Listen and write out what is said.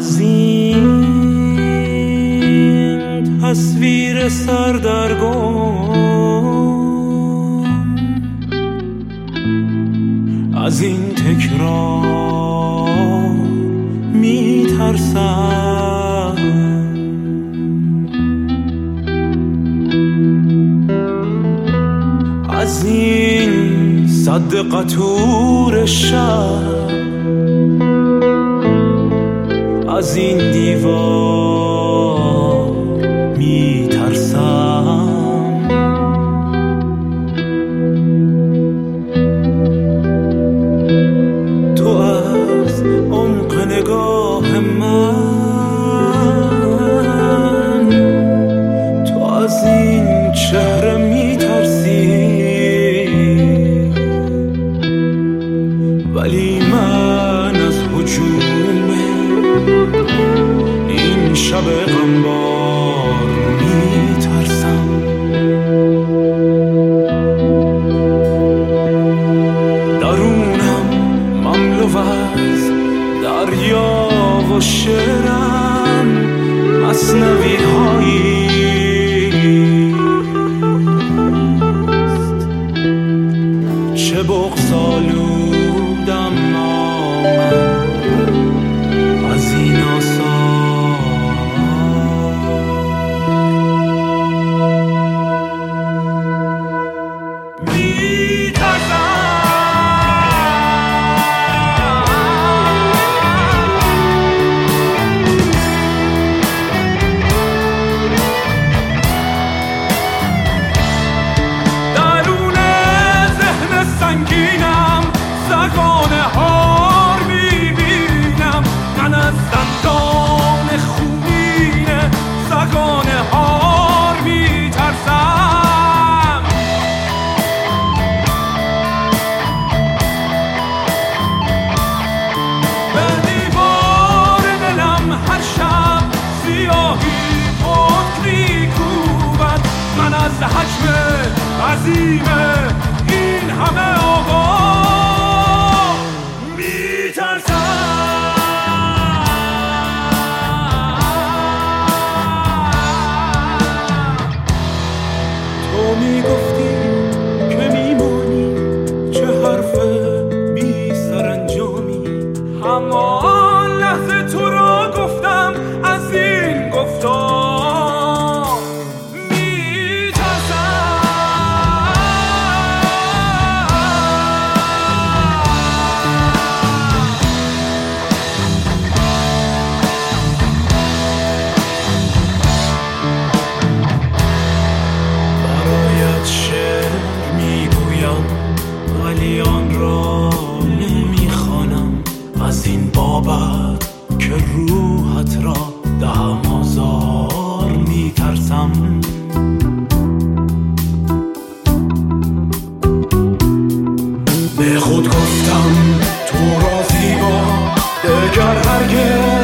از این تصویر سردرگم، از این تکرار میترسم. از این سد قطور شب، از این دیوار میترسم. تو از عمق نگاه من، تو از این چهره میترسی، ولی من از هجوم این شب غمبار میترسم. درونم مملو از دریا و شعرم، مثنوی هایی چه بغض‌آلودم من از این آثار. می‌ترسم درون ذهن سنگینم، زگانه هار میبینم. من از دندان خونین زگانه هار میترسم. به دیوار دلم هر شب سیاهی پشت میکوبد. من از حجم عظیم این همه آوار میترسم. تو میگفتی که میمانی، چه حرف بی سرانجامی. همان لحظه تو را گفتم از این گفتار ولی آن را نمیخوانم. از این بابت که روحت را دهم آزار میترسم. به خود گفتم تو را زیبا دگر هرگز